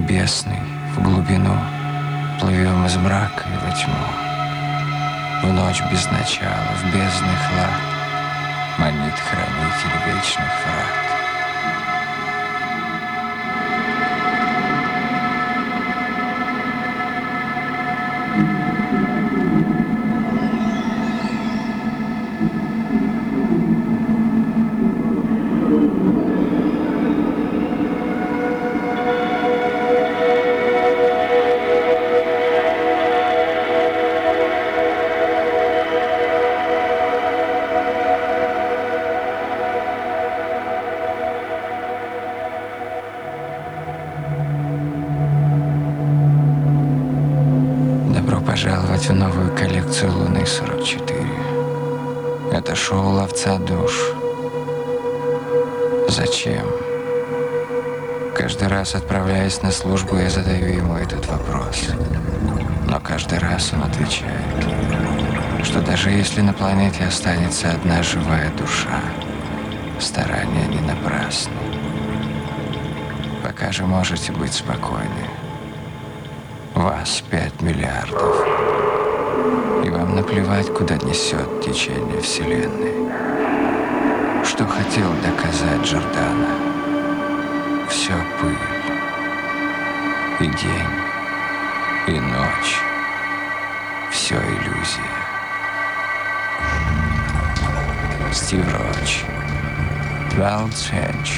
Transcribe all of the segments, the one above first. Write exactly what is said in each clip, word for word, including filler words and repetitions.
небесный, в глубину плывем из мрака и во тьму. В ночь без начала, в бездны хлад манит хранитель вечных врат. Пожаловать в новую коллекцию Луны сорок четыре. Это шоу ловца душ. Зачем? Каждый раз, отправляясь на службу, я задаю ему этот вопрос. Но каждый раз он отвечает, что даже если на планете останется одна живая душа, старания не напрасны. Пока же можете быть спокойны. Вас пять миллиардов. И вам наплевать, куда несет течение Вселенной. Что хотел доказать Джордано? Все пыль. И день, и ночь. Все иллюзия. Стив Роч. World's Edge.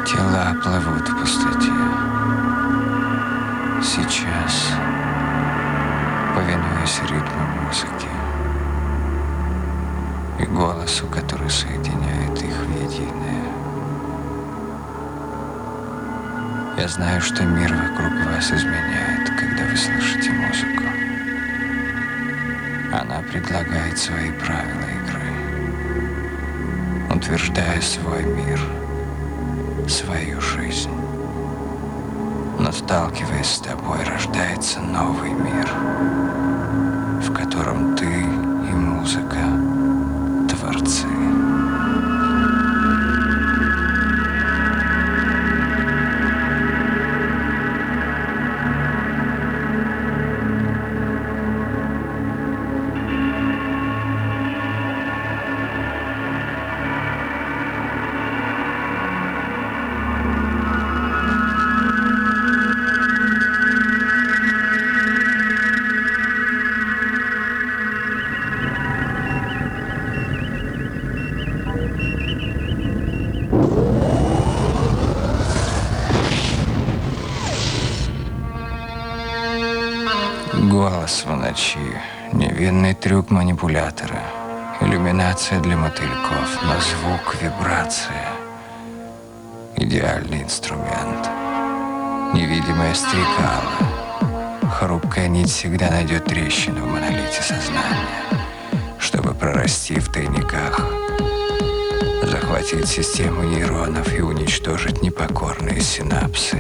Тела плывут в пустоте. Сейчас, повинуясь ритму музыки и голосу, который соединяет их в единое, я знаю, что мир вокруг вас изменяет, когда вы слышите музыку. Она предлагает свои правила игры, утверждая свой мир, свою жизнь. Но сталкиваясь с тобой, рождается новый мир, в котором ты и музыка — творцы. Голос в ночи, невинный трюк манипулятора, иллюминация для мотыльков, но звук, вибрация — идеальный инструмент. Невидимая стрекала, хрупкая нить всегда найдет трещину в монолите сознания, чтобы прорасти в тайниках, захватить систему нейронов и уничтожить непокорные синапсы.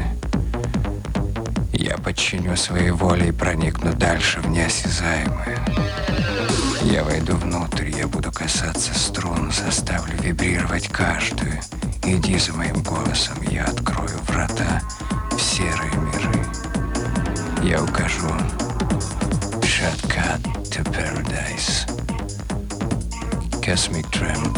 Я подчиню своей воле и проникну дальше в неосязаемое. Я войду внутрь, я буду касаться струн, заставлю вибрировать каждую. Иди за моим голосом, я открою врата в серые миры. Я укажу Shortcut to Paradise. Cosmic Tramp.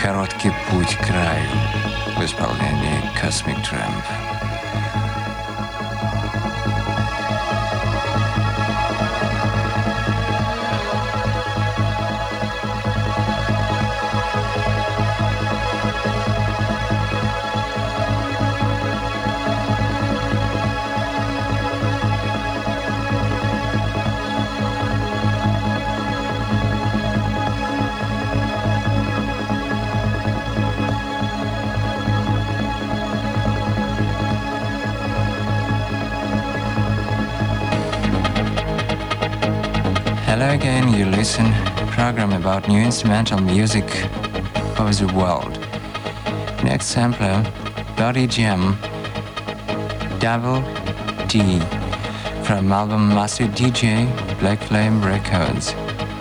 «Короткий путь к краю» в исполнении Cosmic Tramp. Hello again, you listen program about new instrumental music of the world. Next sampler, Body Jam, Double D, from album Master ди джей, Black Flame Records.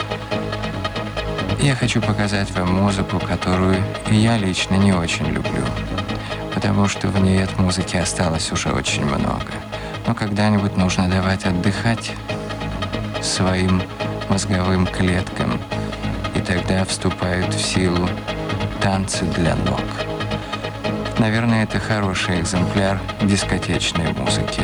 Я хочу показать вам музыку, которую я лично не очень люблю, потому что в ней от музыки осталось уже очень много. Но когда-нибудь нужно давать отдыхать своим мозговым клеткам, и тогда вступают в силу танцы для ног. Наверное, это хороший экземпляр дискотечной музыки.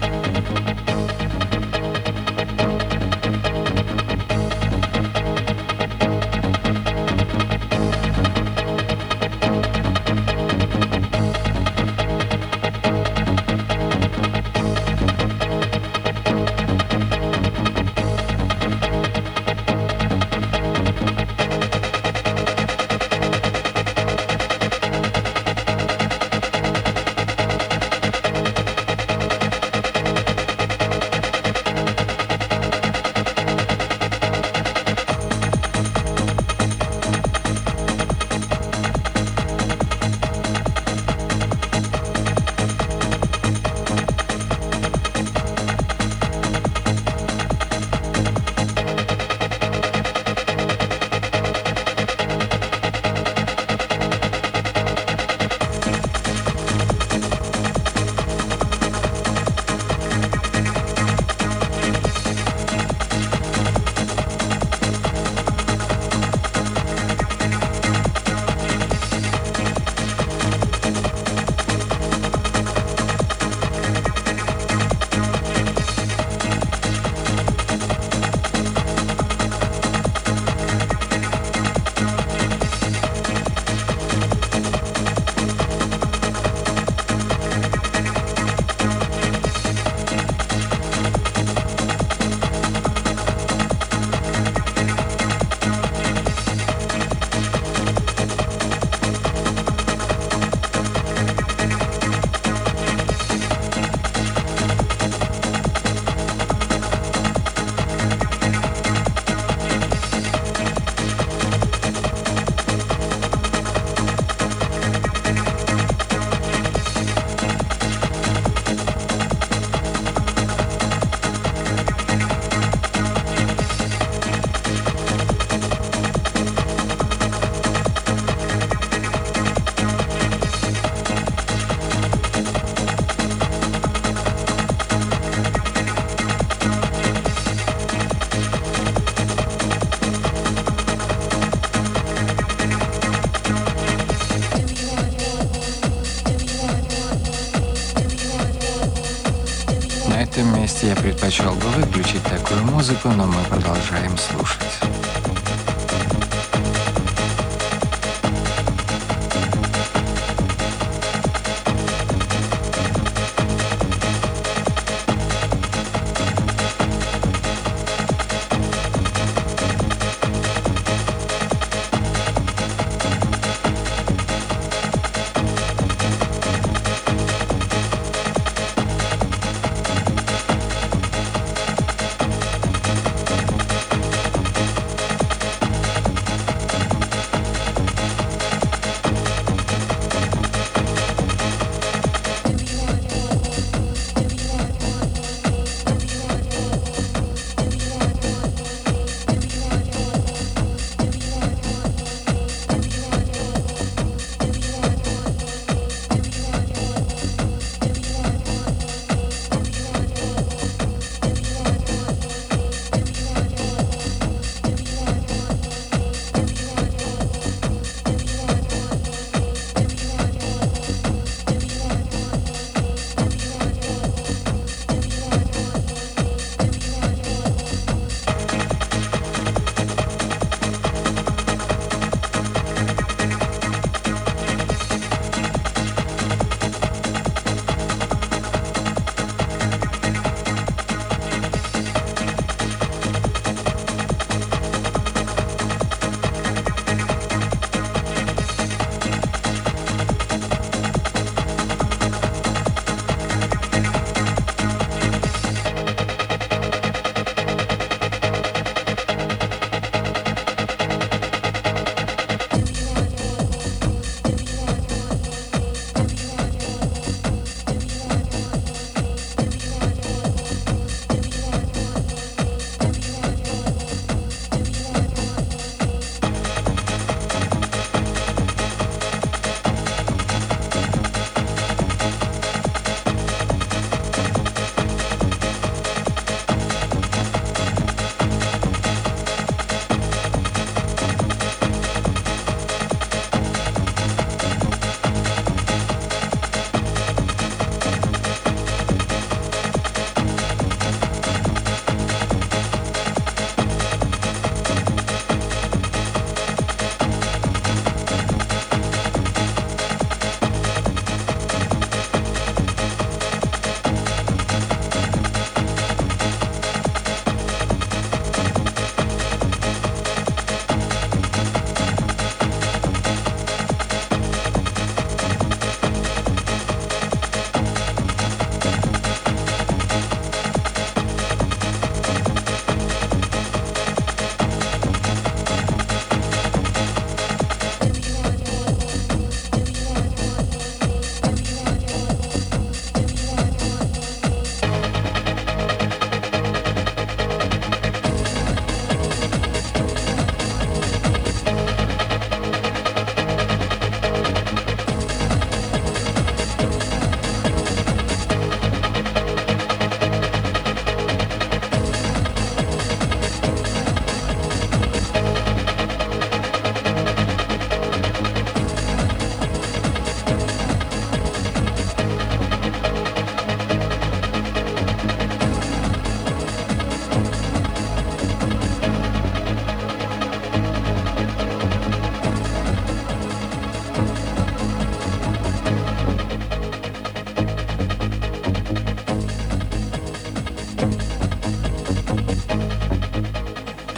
На этом месте я предпочел бы выключить такую музыку, но мы продолжаем слушать.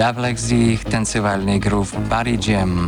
Double икс ди, их танцевальный грув Body Jam.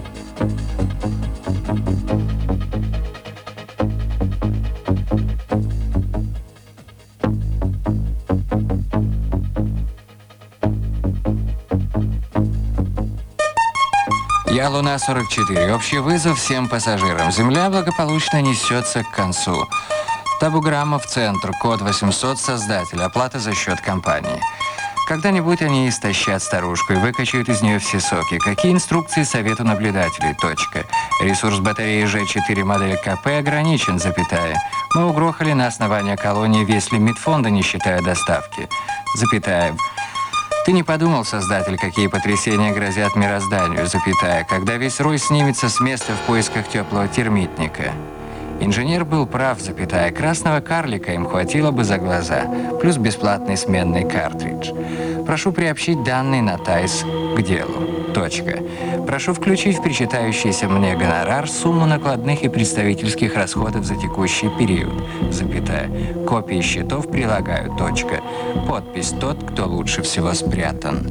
Я Луна сорок четыре. Общий вызов всем пассажирам. Земля благополучно несется к концу. Табуграмма в центр, код восемьсот, создатель, оплата за счет компании. Когда-нибудь они истощат старушку и выкачают из нее все соки. Какие инструкции совету наблюдателей? Точка. Ресурс батареи Ж четыре модели КП ограничен, запятая. Мы угрохали на основание колонии весь лимит фонда, не считая доставки. Запятая. Ты не подумал, создатель, какие потрясения грозят мирозданию, запятая, когда весь рой снимется с места в поисках теплого термитника. Инженер был прав, запятая, красного карлика им хватило бы за глаза, плюс бесплатный сменный картридж. Прошу приобщить данные на ТАЙС к делу. Точка. Прошу включить в причитающийся мне гонорар сумму накладных и представительских расходов за текущий период, запятая. Копии счетов прилагаю. Точка. Подпись тот, кто лучше всего спрятан.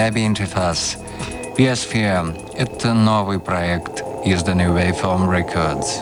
Baby Interface. Biosphere — это новый проект, изданный Waveform Records.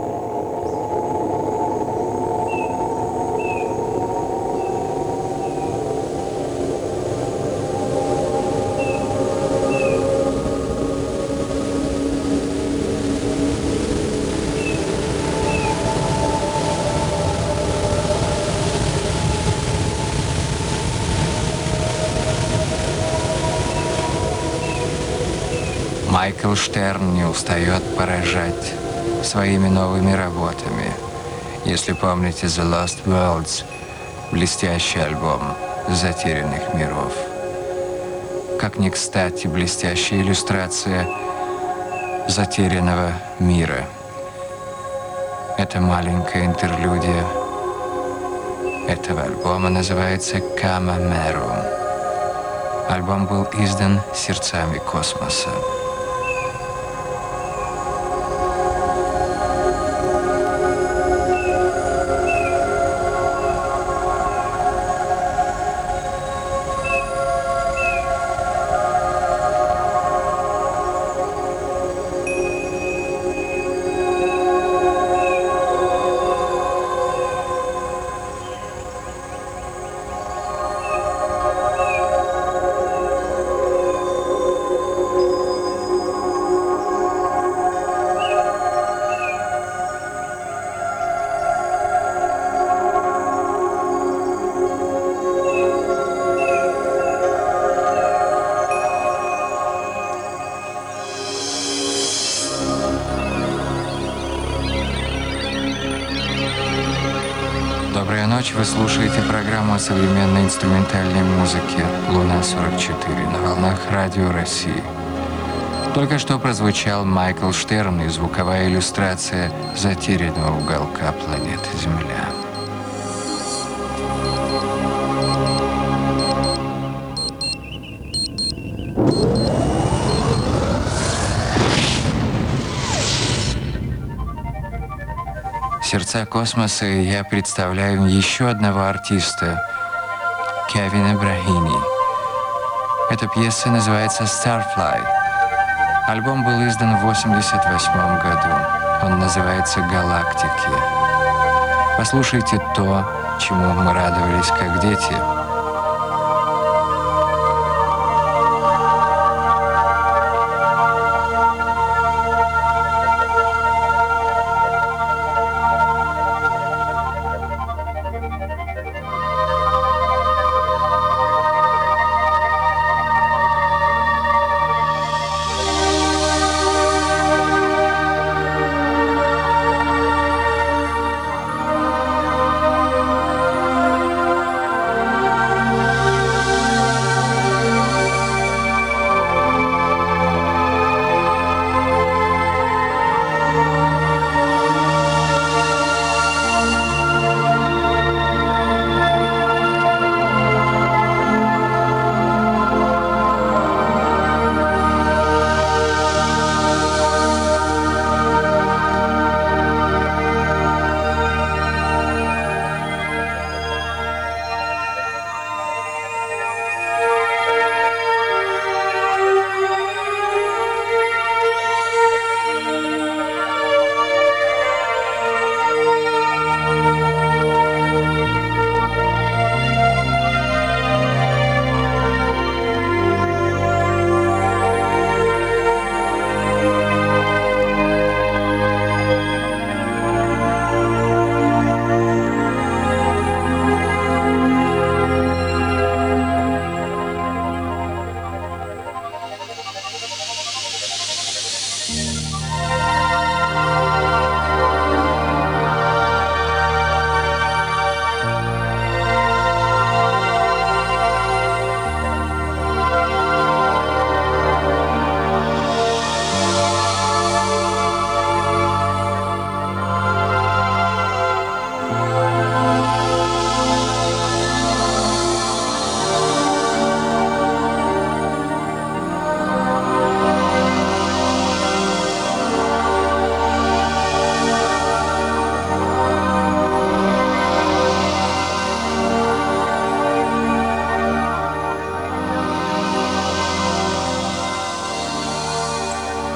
Майкл Штерн не устает поражать своими новыми работами. Если помните The Lost Worlds, блестящий альбом затерянных миров. Как ни кстати, блестящая иллюстрация затерянного мира. Это маленькая интерлюдия этого альбома называется «Кама Мерум». Альбом был издан сердцами космоса. Доброй ночи, вы слушаете программу о современной инструментальной музыке «Луна сорок четыре» на волнах Радио России. Только что прозвучал Майкл Штерн и звуковая иллюстрация затерянного уголка планеты Земля. «Сердца космоса» я представляю еще одного артиста, Кевина Брахини. Эта пьеса называется «Starfly». Альбом был издан в восемьдесят восьмом году. Он называется «Галактики». Послушайте то, чему мы радовались как дети.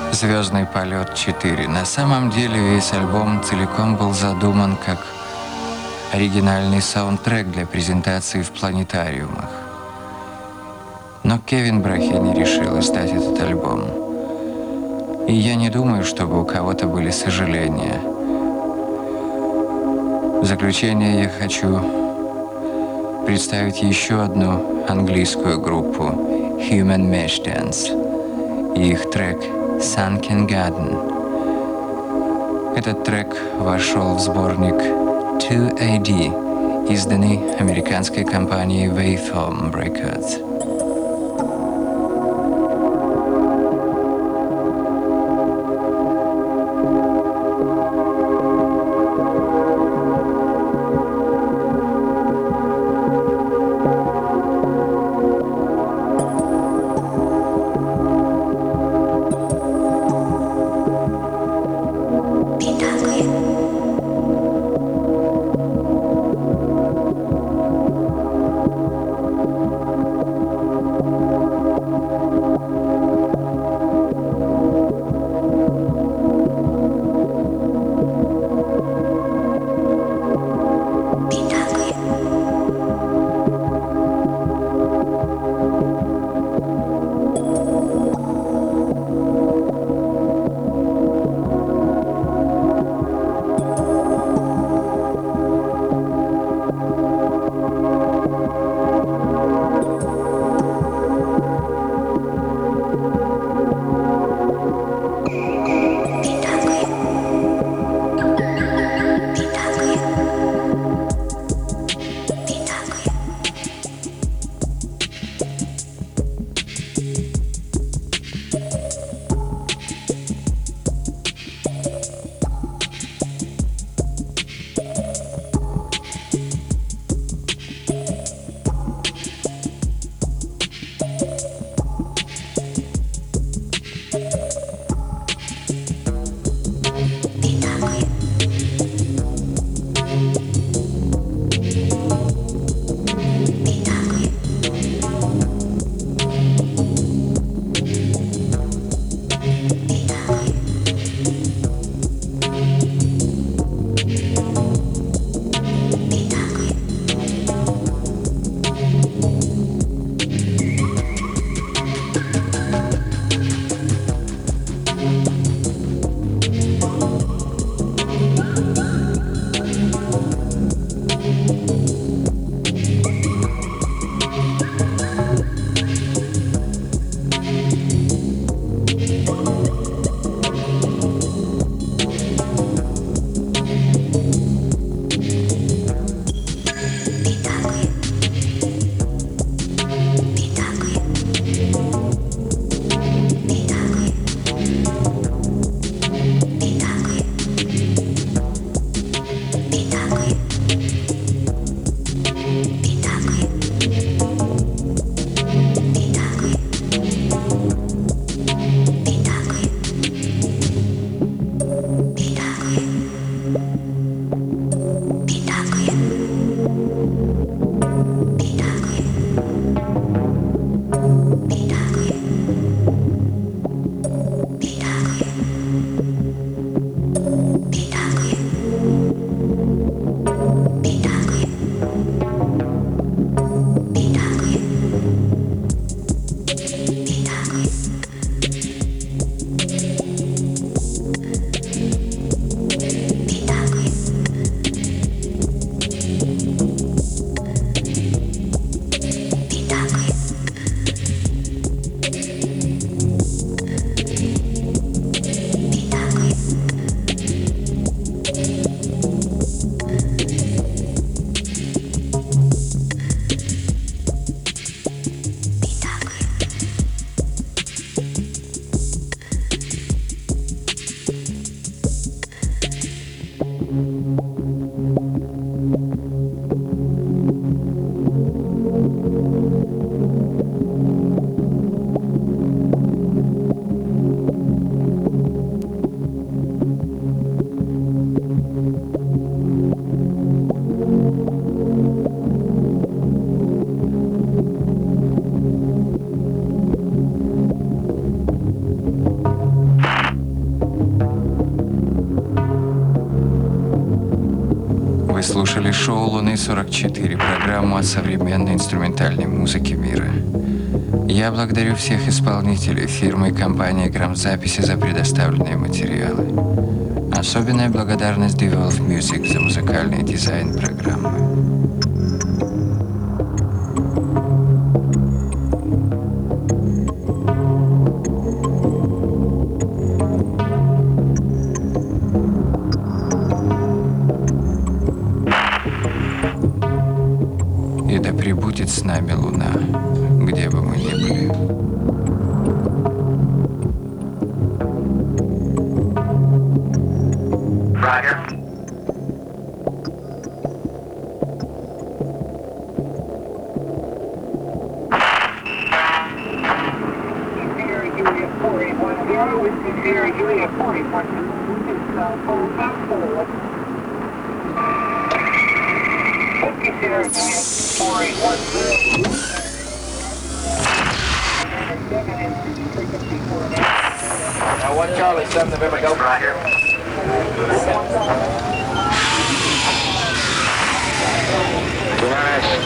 «Звездный полет четыре». На самом деле весь альбом целиком был задуман как оригинальный саундтрек для презентации в планетариумах. Но Кевин Брахини решил издать этот альбом. И я не думаю, чтобы у кого-то были сожаления. В заключение я хочу представить еще одну английскую группу Human Mesh Dance и их трек Sunken Garden. Этот трек вошел в сборник two A D, изданный американской компанией Waveform Records. шоу «Луны сорок четыре», программу о современной инструментальной музыке мира. Я благодарю всех исполнителей фирмы и компании «Грамзаписи» за предоставленные материалы. Особенная благодарность Devolve Music за музыкальный дизайн программы. И да пребудет с нами Луна, где бы мы ни были. Roger. Now one Charlie, seven November, go. Roger. Good night.